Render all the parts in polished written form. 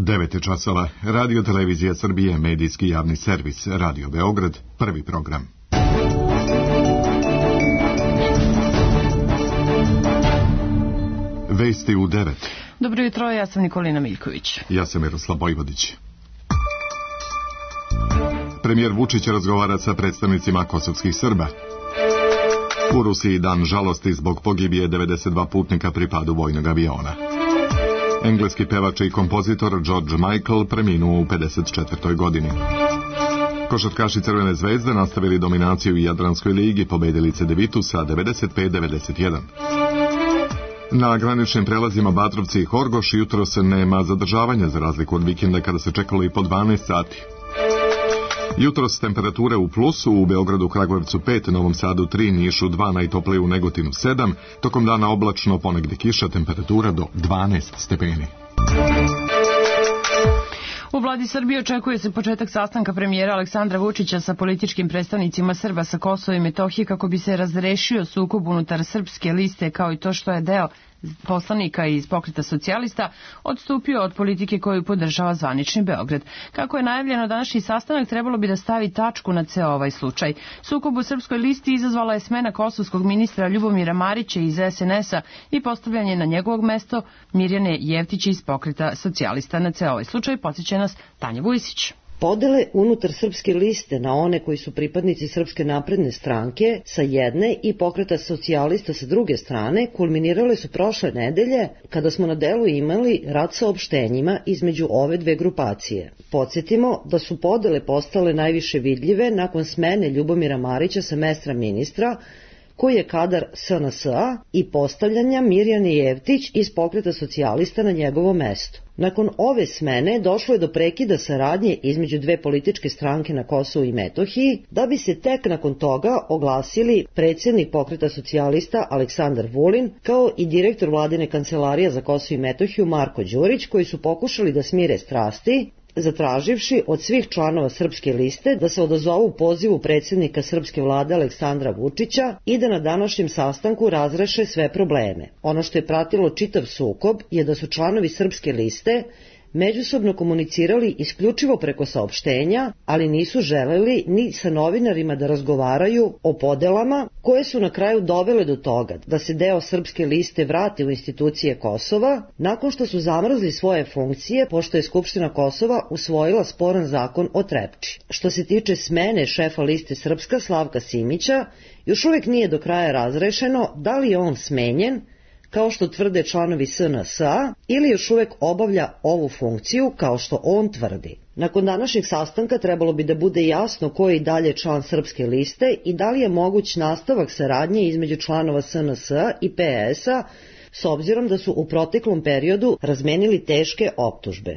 9 časova. Radio Televizija Srbije, medijski javni servis, Radio Beograd, prvi program. Vesti u 9. Dobro jutro, ja sam Nikolina Miljković. Ja sam Miroslav Vojvodić. Premijer Vučić razgovara sa predstavnicima kosovskih Srba. U Rusiji dan žalosti zbog pogibije 92 putnika pri padu vojnog aviona. Engleski pevač i kompozitor George Michael preminuo u 54. godini. Košarkaši Crvene zvezde nastavili dominaciju u Jadranskoj ligi, pobedili Cedevitu sa 95-91. Na graničnim prelazima Batrovci i Horgoš jutros nema zadržavanja za razliku od vikenda kada se čekalo i po 12 sati. Jutros temperature u plusu, u Beogradu, Kragujevcu 5, Novom Sadu 3, Nišu 2, najtoplije u Negotinu 7, tokom dana oblačno, ponegde kiša, temperatura do 12 stepeni. U vladi Srbije očekuje se početak sastanka premijera Aleksandra Vučića sa političkim predstavnicima Srba sa Kosova i Metohije kako bi se razrešio sukob unutar srpske liste, kao i to što je deo poslanika iz Pokreta socijalista odstupio od politike koju podržava zvanični Beograd. Kako je najavljeno, današnji sastanak trebalo bi da stavi tačku na ceo ovaj slučaj. Sukob u srpskoj listi izazvala je smena kosovskog ministra Ljubomira Marića iz SNS-a i postavljanje na njegovog mesto Mirjane Jevtić iz Pokreta socijalista. Na ceo ovaj slučaj podsjeća nas Tanja Vujsić. Podele unutar srpske liste na one koji su pripadnici Srpske napredne stranke sa jedne i Pokreta socijalista sa druge strane kulminirale su prošle nedelje kada smo na delu imali rat saopštenjima između ove dve grupacije. Podsjetimo da su podele postale najviše vidljive nakon smene Ljubomira Marića sa mesta ministra, koji je kadar SNS-a, i postavljanja Mirjane Jevtić iz Pokreta socijalista na njegovo mesto. Nakon ove smene došlo je do prekida saradnje između dve političke stranke na Kosovu i Metohiji, da bi se tek nakon toga oglasili predsjednik Pokreta socijalista Aleksandar Vulin, kao i direktor vladine kancelarije za Kosovo i Metohiju Marko Đurić, koji su pokušali da smire strasti, zatraživši od svih članova srpske liste da se odazovu pozivu predsjednika srpske vlade Aleksandra Vučića i da na današnjem sastanku razreše sve probleme. Ono što je pratilo čitav sukob je da su članovi srpske liste međusobno komunicirali isključivo preko saopštenja, ali nisu želeli ni sa novinarima da razgovaraju o podelama koje su na kraju dovele do toga da se deo srpske liste vrati u institucije Kosova nakon što su zamrzli svoje funkcije pošto je Skupština Kosova usvojila sporan zakon o Trepči. Što se tiče smene šefa liste Srpska Slavka Simića, još uvijek nije do kraja razrešeno da li je on smenjen, kao što tvrde članovi SNS-a, ili još uvek obavlja ovu funkciju kao što on tvrdi. Nakon današnjeg sastanka trebalo bi da bude jasno ko je i dalje član srpske liste i da li je moguć nastavak saradnje između članova SNS-a i PS-a, s obzirom da su u proteklom periodu razmenili teške optužbe.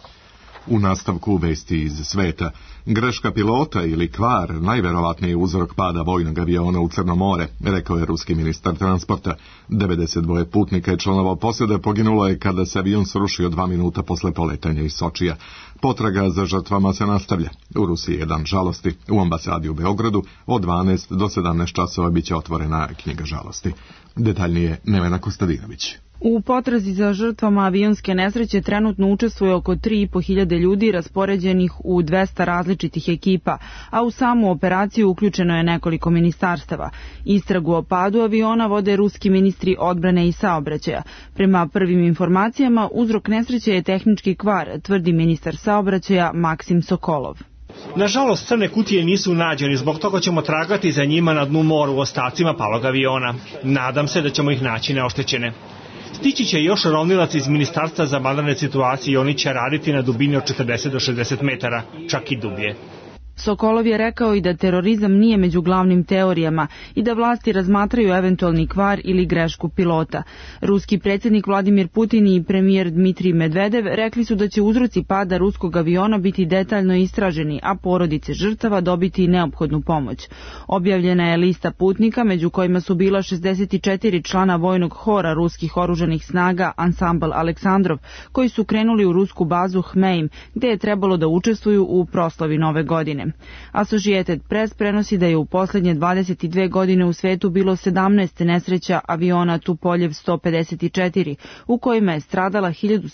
U nastavku vesti iz sveta, greška pilota ili kvar najverovatniji uzrok pada vojnog aviona u Crno more, rekao je ruski ministar transporta. 92 putnika i članova posade poginulo je kada se avion srušio 2 minuta posle poletanja iz Sočija. Potraga za žrtvama se nastavlja. U Rusiji je dan žalosti. U ambasadi u Beogradu od 12 do 17 časova biće otvorena knjiga žalosti. Detaljnije Nevena Kostadinović. U potrazi za žrtvama avionske nesreće trenutno učestvuje oko 3.500 ljudi raspoređenih u 200 različitih ekipa, a u samu operaciju uključeno je nekoliko ministarstava. Istragu o padu aviona vode ruski ministri odbrane i saobraćaja. Prema prvim informacijama, uzrok nesreće je tehnički kvar, tvrdi ministar saobraćaja Maksim Sokolov. Nažalost, crne kutije nisu nađeni, zbog toga ćemo tragati za njima na dnu mora u ostacima palog aviona. Nadam se da ćemo ih naći neoštećene. Stići će još rovnilac iz Ministarstva za vanredne situacije i oni će raditi na dubini od 40 do 60 metara, čak i dublje. Sokolov je rekao i da terorizam nije među glavnim teorijama i da vlasti razmatraju eventualni kvar ili grešku pilota. Ruski predsjednik Vladimir Putin i premijer Dmitrij Medvedev rekli su da će uzroci pada ruskog aviona biti detaljno istraženi, a porodice žrtava dobiti neophodnu pomoć. Objavljena je lista putnika, među kojima su bila 64 člana vojnog hora ruskih oružanih snaga Ansambl Aleksandrov, koji su krenuli u rusku bazu Hmeim, gde je trebalo da učestvuju u proslavi Nove godine. Associated Press prenosi da je u posljednje 22 godine u svetu bilo 17 nesreća aviona Tupolev 154, u kojima je stradala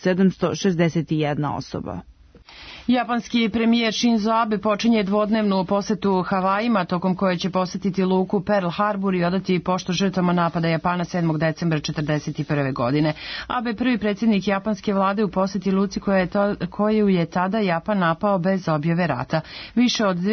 1761 osoba. Japanski premijer Shinzo Abe počinje dvodnevnu posetu Havajima, tokom koje će posetiti luku Pearl Harbor i odati poštu žrtvama napada Japana 7. decembra 1941. godine. Abe prvi predsjednik japanske vlade u poseti luci koju je tada Japan napao bez objave rata. Više od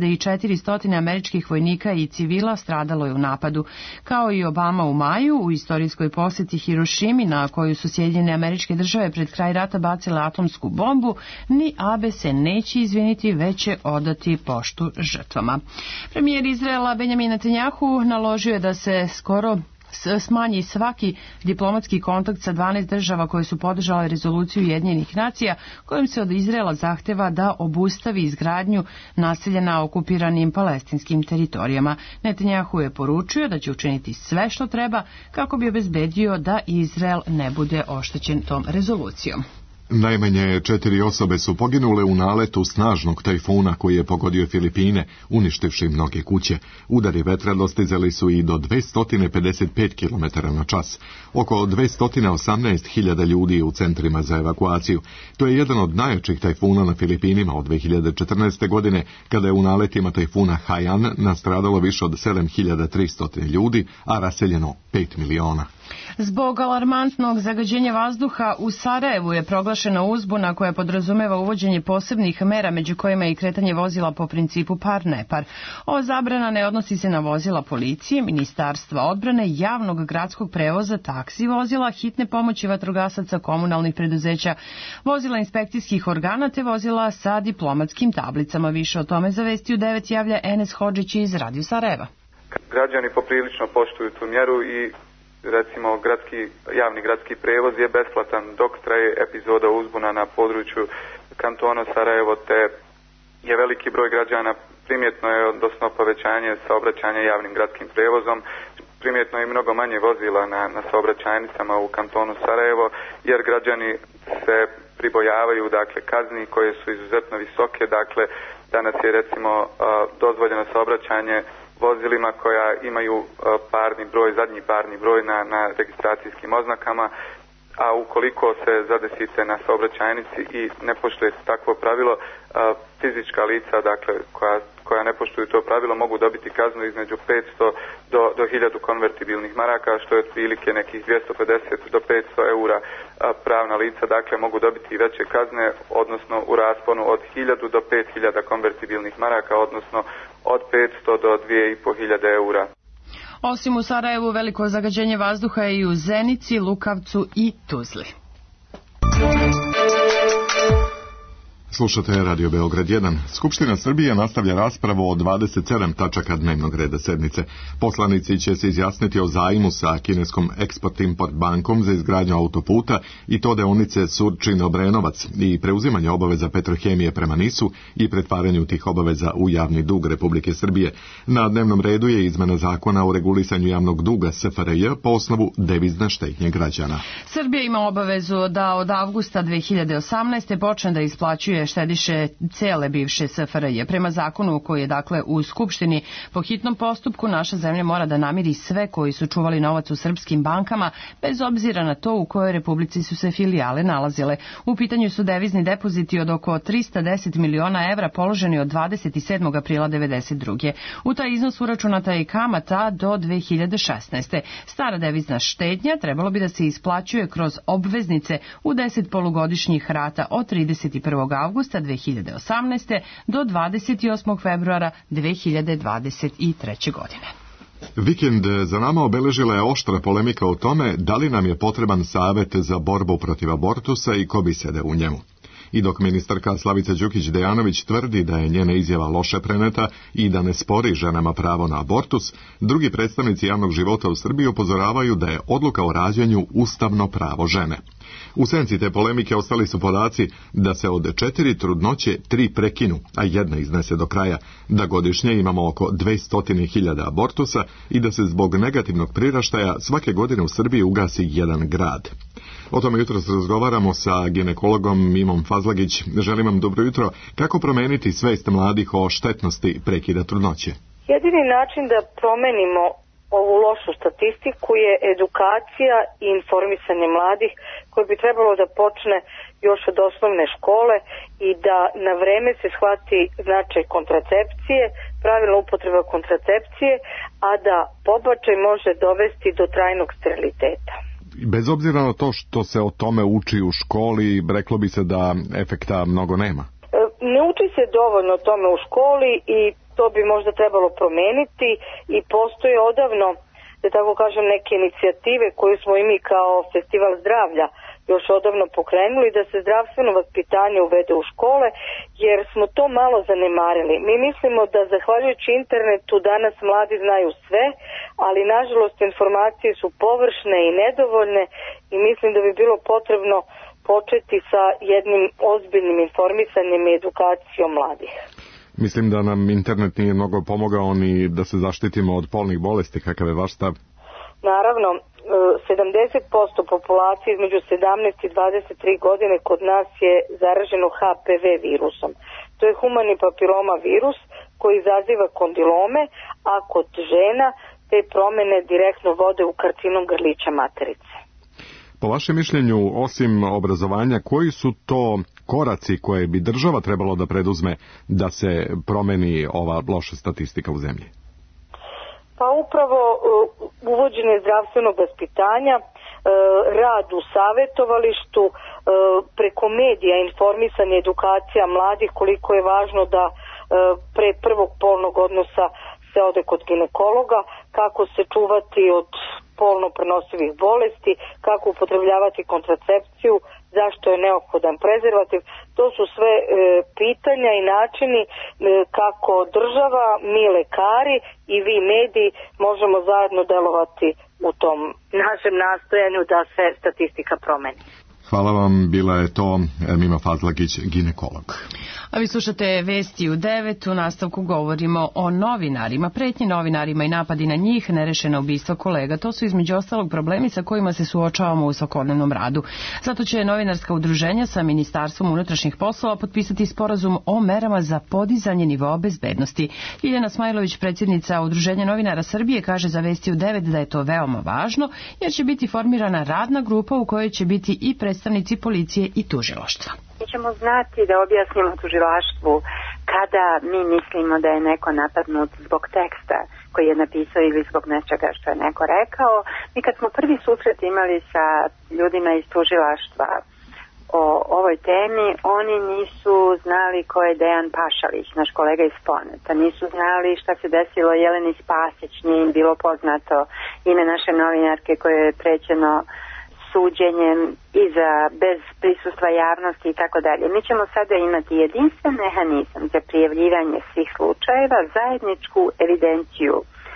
2400 američkih vojnika i civila stradalo je u napadu. Kao i Obama u maju, u istorijskoj poseti Hirošimi, na koju su Sjedinjene Američke Države pred kraj rata bacile atomsku bombu, ni Abe se neće izviniti, već će odati poštu žrtvama. Premijer Izraela Benjamin Netanjahu naložio je da se skoro smanji svaki diplomatski kontakt sa 12 država koje su podržale rezoluciju Ujedinjenih nacija kojim se od Izraela zahteva da obustavi izgradnju naselja na okupiranim palestinskim teritorijama. Netanjahu je poručio da će učiniti sve što treba kako bi obezbedio da Izrael ne bude oštećen tom rezolucijom. Najmanje 4 osobe su poginule u naletu snažnog tajfuna koji je pogodio Filipine, uništivši mnoge kuće. Udari vetra dostizali su i do 255 km na čas. Oko 218.000 ljudi u centrima za evakuaciju. To je jedan od najjačih tajfuna na Filipinima od 2014. godine, kada je u naletima tajfuna Haiyan nastradalo više od 7.300 ljudi, a raseljeno 5 miliona. Zbog alarmantnog zagađenja vazduha u Sarajevu je proglašena uzbuna koja podrazumeva uvođenje posebnih mera, među kojima je i kretanje vozila po principu par-nepar. Ova zabrana ne odnosi se na vozila policije, ministarstva odbrane, javnog gradskog prevoza, taksi vozila, hitne pomoći vatrogasaca, komunalnih preduzeća, vozila inspekcijskih organa te vozila sa diplomatskim tablicama. Više o tome za Vesti u 9 javlja Enes Hodžić iz Radio Sarajeva. Građani poprilično poštuju tu mjeru i recimo javni gradski prevoz je besplatan dok traje epizoda uzbuna na području kantona Sarajevo, te je veliki broj građana, primjetno je odnosno povećanje saobraćanja javnim gradskim prevozom, primjetno je mnogo manje vozila na saobraćajnicama u kantonu Sarajevo, jer građani se pribojavaju kazni koje su izuzetno visoke. Danas je recimo dozvoljeno saobraćanje vozilima koja imaju zadnji parni broj na registracijskim oznakama, a ukoliko se zadesite na saobraćajnici i ne poštujete takvo pravilo, fizička lica koja ne poštuju to pravilo mogu dobiti kaznu između 500 do 1000 konvertibilnih maraka, što je otprilike nekih 250 do 500 eura. Pravna lica mogu dobiti i veće kazne, odnosno u rasponu od 1000 do 5000 konvertibilnih maraka, odnosno od 500 do 2500 eura. Osim u Sarajevu, veliko zagađenje vazduha je i u Zenici, Lukavcu i Tuzli. Slušate Radio Beograd 1. Skupština Srbije nastavlja raspravu o 27 tačaka dnevnog reda sednice. Poslanici će se izjasniti o zajmu sa kineskom Export-Import bankom za izgradnju autoputa i to deonice Surčin-Obrenovac i preuzimanje obaveza Petrohemije prema NIS-u i pretvaranju tih obaveza u javni dug Republike Srbije. Na dnevnom redu je izmena zakona o regulisanju javnog duga SFRJ po osnovu devizne štednje građana. Srbija ima obavezu da od avgusta 2018. počne da isplaćuje štediše cele bivše SFRJ. Prema zakonu koji je u Skupštini po hitnom postupku, naša zemlja mora da namiri sve koji su čuvali novac u srpskim bankama, bez obzira na to u kojoj republici su se filijale nalazile. U pitanju su devizni depoziti od oko 310 miliona evra položeni od 27. aprila 1992. U taj iznos uračunata je i kamata do 2016. Stara devizna štednja trebalo bi da se isplaćuje kroz obveznice u 10 polugodišnjih rata od 31. avgusta 2018. do 28. februara 2023. godine. Vikend za nama obeležila je oštra polemika o tome da li nam je potreban savet za borbu protiv abortusa i ko bi sede u njemu. I dok ministarka Slavica Đukić-Dejanović tvrdi da je njena izjava loše preneta i da ne spori ženama pravo na abortus, drugi predstavnici javnog života u Srbiji upozoravaju da je odluka o rađanju ustavno pravo žene. U senci te polemike ostali su podaci da se od 4 trudnoće 3 prekinu, a 1 iznese do kraja, da godišnje imamo oko 200.000 abortusa i da se zbog negativnog priraštaja svake godine u Srbiji ugasi jedan grad. O tome jutros razgovaramo sa ginekologom Mimom Fazlagić. Želim vam dobro jutro. Kako promeniti svest mladih o štetnosti prekida trudnoće? Jedini način da promenimo ovu lošu statistiku je edukacija i informisanje mladih koje bi trebalo da počne još od osnovne škole i da na vreme se shvati značaj kontracepcije, pravilna upotreba kontracepcije, a da pobačaj može dovesti do trajnog steriliteta. Bez obzira na to što se o tome uči u školi, reklo bi se da efekta mnogo nema. Ne uči se dovoljno o tome u školi i to bi možda trebalo promeniti i postoje odavno, da tako kažem, neke inicijative koju smo i mi kao Festival zdravlja još odavno pokrenuli, da se zdravstveno vaspitanje uvede u škole, jer smo to malo zanemarili. Mi mislimo da zahvaljujući internetu danas mladi znaju sve, ali nažalost informacije su površne i nedovoljne i mislim da bi bilo potrebno početi sa jednim ozbiljnim informisanjem i edukacijom mladih. Mislim da nam internet nije mnogo pomogao ni da se zaštitimo od polnih bolesti. Kakav je vaš stav? Naravno, 70% populacije između 17 i 23 godine kod nas je zaraženo HPV virusom. To je humani papiloma virus koji izaziva kondilome, a kod žena te promene direktno vode u karcinom grlića materice. Po vašem mišljenju, osim obrazovanja, koji su to koraci koje bi država trebalo da preduzme da se promeni ova loša statistika u zemlji? Pa upravo uvođenje zdravstvenog vaspitanja, rad u savjetovalištu, preko medija, informisanje, edukacija mladih, koliko je važno da pre prvog polnog odnosa se ode kod ginekologa, kako se čuvati od polno prenosivih bolesti, kako upotrebljavati kontracepciju, zašto je neophodan prezervativ. To su sve pitanja i načini kako država, mi lekari i vi mediji možemo zajedno delovati u tom našem nastojanju da se statistika promeni. Hvala vam, bila je to Mima Fazlagić, ginekolog. A vi slušate Vesti u 9, u nastavku govorimo o novinarima, pretnje novinarima i napadi na njih, nerešeno ubistvo kolega. To su između ostalog problemi sa kojima se suočavamo u svakodnevnom radu. Zato će novinarska udruženja sa Ministarstvom unutrašnjih poslova potpisati sporazum o merama za podizanje nivoa bezbednosti. Ljiljana Smajlović, predsjednica Udruženja novinara Srbije, kaže za Vesti u 9 da je to veoma važno, jer će biti formirana radna grupa u kojoj će biti i predstavnici policije i tužilaštva. Mi ćemo znati da objasnimo tužilaštvu kada mi mislimo da je neko napadnut zbog teksta koji je napisao ili zbog nečega što je neko rekao. Mi kad smo prvi susret imali sa ljudima iz tužilaštva o ovoj temi, oni nisu znali ko je Dejan Pašalić, naš kolega iz Poneta. Nisu znali šta se desilo Jeleni Spasić, nije im bilo poznato ime naše novinarke koje je prećeno suđenjem i bez prisustva javnosti i tako dalje. Mi ćemo sada imati jedinstven mehanizam za prijavljivanje svih slučajeva, zajedničku evidenciju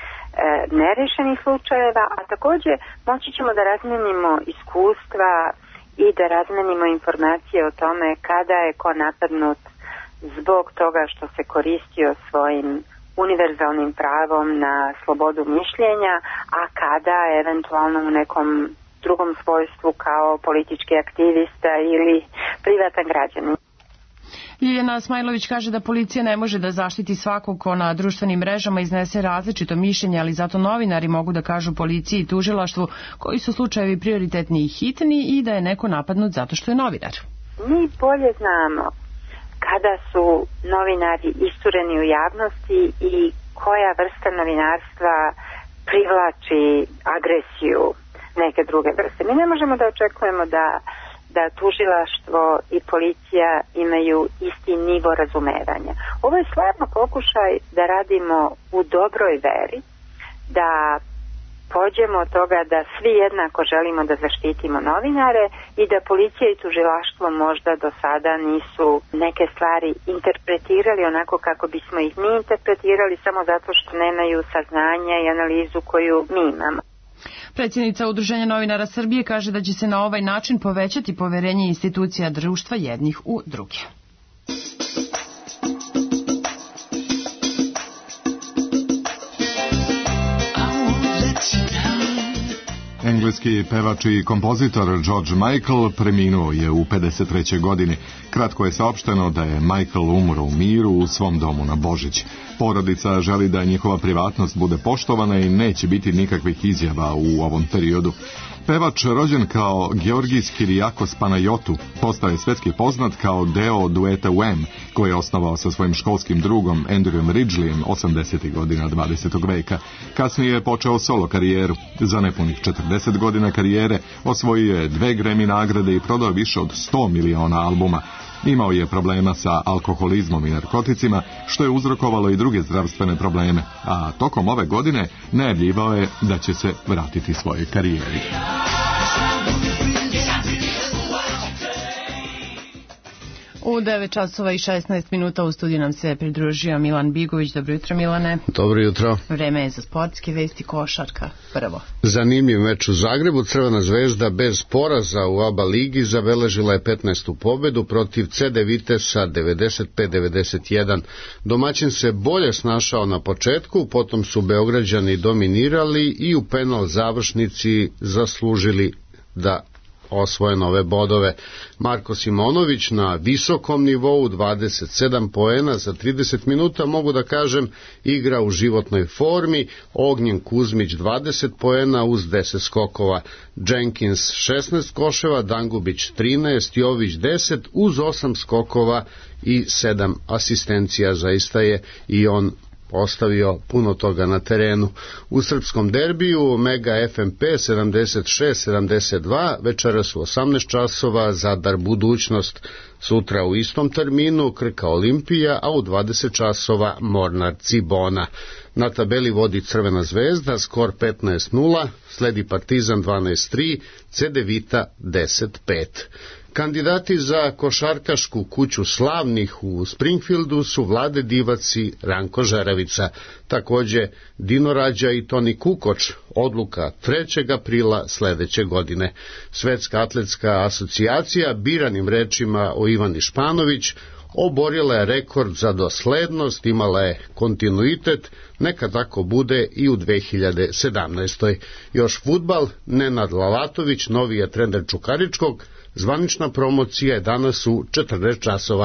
nerešenih slučajeva, a također moći ćemo da razmenimo iskustva i da razmenimo informacije o tome kada je ko napadnut zbog toga što se koristio svojim univerzalnim pravom na slobodu mišljenja, a kada eventualno u nekom drugom svojstvu kao politički aktivista ili privatan građanin. Ljiljana Smajlović kaže da policija ne može da zaštiti svakog ko na društvenim mrežama iznese različito mišljenje, ali zato novinari mogu da kažu policiji i tužilaštvu koji su slučajevi prioritetni i hitni i da je neko napadnut zato što je novinar. Mi bolje znamo kada su novinari istureni u javnosti i koja vrsta novinarstva privlači agresiju neke druge vrste. Mi ne možemo da očekujemo da tužilaštvo i policija imaju isti nivo razumevanja. Ovo je stvarno pokušaj da radimo u dobroj veri, da pođemo od toga da svi jednako želimo da zaštitimo novinare i da policija i tužilaštvo možda do sada nisu neke stvari interpretirali onako kako bismo ih mi interpretirali samo zato što nemaju saznanja i analizu koju mi imamo. Predsjednica Udruženja novinara Srbije kaže da će se na ovaj način povećati poverenje institucija društva jednih u druge. Engleski pevač i kompozitor George Michael preminuo je u 53. godini. Kratko je saopšteno da je Michael umro u miru u svom domu na Božić. Porodica želi da njihova privatnost bude poštovana i neće biti nikakvih izjava u ovom periodu. Pevač rođen kao Georgis Kyriakos Panayotou postaje svetski poznat kao deo dueta Wham, koji je osnovao sa svojim školskim drugom Andrewom Ridgeleyem 80. godina 20. veka. Kasnije je počeo solo karijeru. Za nepunih 40 godina karijere osvojio je 2 Grammy nagrade i prodao više od 100 miliona albuma. Imao je problema sa alkoholizmom i narkoticima, što je uzrokovalo i druge zdravstvene probleme, a tokom ove godine najavljivao je da će se vratiti svojoj karijeri. U 9 časova i 16 minuta u studiju nam se pridružio Milan Bigović. Dobro jutro, Milane. Dobro jutro. Vreme je za sportske vesti, košarka prvo. Zanimljiv meč u Zagrebu. Crvena zvezda bez poraza u ABA ligi zabeležila je 15. pobedu protiv CD Vitesa 95-91. Domaćin se bolje snašao na početku, potom su Beograđani dominirali i u penal završnici zaslužili da osvoje nove bodove. Marko Simonović na visokom nivou, 27 poena za 30 minuta, mogu da kažem, igra u životnoj formi. Ognjen Kuzmić 20 poena uz 10 skokova, Jenkins 16 koševa, Dangubić 13, Jović 10 uz 8 skokova i 7 asistencija. Zaista je i on ostavio puno toga na terenu. U srpskom derbiju Mega FMP 76-72, večeras u 18 časova Zadar Budućnost, sutra u istom terminu Krka Olimpija, a u 20 časova Mornar Cibona. Na tabeli vodi Crvena zvezda, skor 15-0, sledi Partizan 12-3, CD Vita 10-5. Kandidati za košarkašku kuću slavnih u Springfieldu su Vlade Divac i Ranko Žeravica. Takođe Dino Rađa i Toni Kukoč, odluka 3. aprila sledeće godine. Svetska atletska asocijacija, biranim rečima o Ivani Španović, oborila je rekord za doslednost, imala je kontinuitet, neka tako bude i u 2017. Još fudbal, Nenad Lalatović, novi je trener Čukaričkog, zvanična promocija je danas u 14 časova.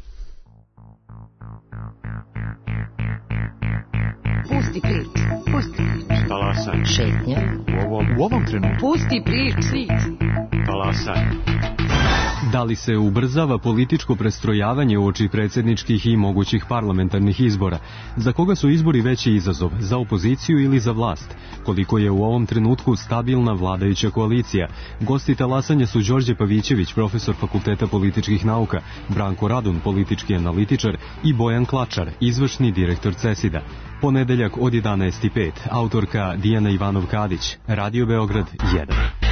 Pusti prič, pusti prič. Talasaj. Šetnja. U ovom trenutku. Pusti prič, svit. Talasaj. Da li se ubrzava političko prestrojavanje uoči predsjedničkih i mogućih parlamentarnih izbora? Za koga su izbori veći izazov? Za opoziciju ili za vlast? Koliko je u ovom trenutku stabilna vladajuća koalicija? Gosti talasanja su Đorđe Pavićević, profesor Fakulteta političkih nauka, Branko Radun, politički analitičar, i Bojan Klačar, izvršni direktor CESID-a. Ponedeljak od 11:05, autorka Dijana Ivanov-Kadić, Radio Beograd 1.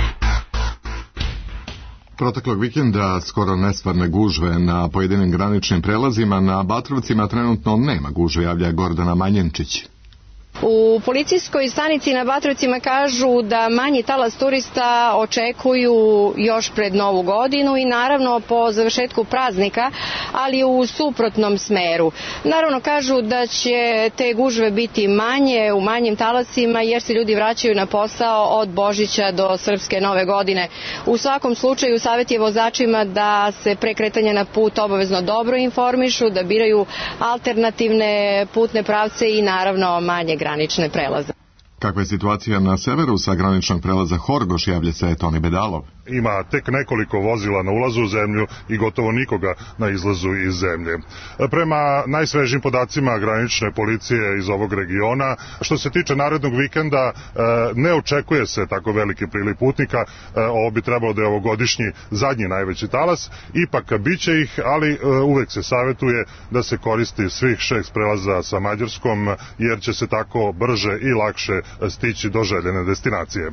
Proteklog vikenda skoro nestvarne gužve na pojedinim graničnim prelazima. Na Batrovcima trenutno nema gužve, javlja Gordana Manjenčić. U policijskoj stanici na Batrovcima kažu da manji talas turista očekuju još pred Novu godinu i naravno po završetku praznika, ali u suprotnom smeru. Naravno kažu da će te gužve biti manje, u manjim talasima, jer se ljudi vraćaju na posao od Božića do Srpske Nove godine. U svakom slučaju savjet je vozačima da se pre kretanja na put obavezno dobro informišu, da biraju alternativne putne pravce i naravno manje granične prelaze. Kakva je situacija na severu sa graničnog prelaza Horgoš, javlja se Toni Bedalov. Ima tek nekoliko vozila na ulazu u zemlju i gotovo nikoga na izlazu iz zemlje. Prema najsvežim podacima granične policije iz ovog regiona, što se tiče narednog vikenda, ne očekuje se tako veliki priliv putnika. Ovo bi trebalo da je ovogodišnji zadnji najveći talas. Ipak biće ih, ali uvek se savjetuje da se koristi svih 6 prelaza sa Mađarskom, jer će se tako brže i lakše stići do željene destinacije.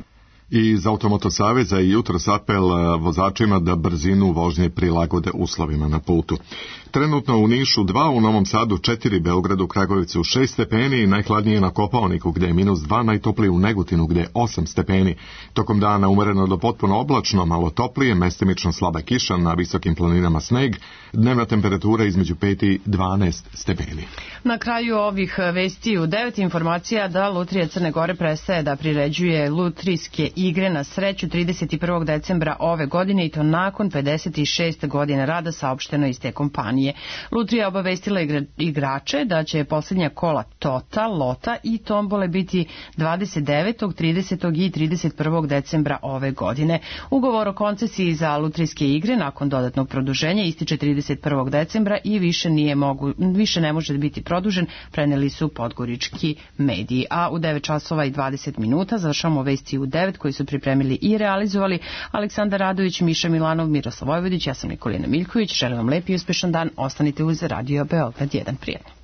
I iz Automoto saveza je jutros apel vozačima da brzinu vožnje prilagode uslovima na putu. Trenutno u Nišu 2, u Novom Sadu 4, Beogradu, Kragujevcu 6 stepeni, najhladnije na Kopaoniku gde je -2, najtoplije u Negotinu gde je 8 stepeni. Tokom dana umereno do potpuno oblačno, malo toplije, mestimično slaba kiša, na visokim planinama sneg, dnevna temperatura između 5 i 12 stepeni. Na kraju ovih vesti u 9 informacija da Lutrija Crne Gore prestaje da priređuje lutrijske igre na sreću 31. decembra ove godine i to nakon 56 godina rada, saopšteno iz te kompanije. Lutrija obavestila igrače da će posljednja kola Tota, Lota i Tombole biti 29., 30. i 31. decembra ove godine. Ugovor o koncesiji za lutrijske igre nakon dodatnog produženja ističe 31. decembra i više ne može biti produžen, preneli su podgorički mediji. A u 9 časova i 20 minuta završamo vesti u 9 koji su pripremili i realizovali Aleksandar Radović, Miša Milanov, Miroslav Vojvodić, ja sam Nikolina Miljković. Želim vam lep i uspešan dan. Ostanite uz Radio Beograd 1. Prijatno.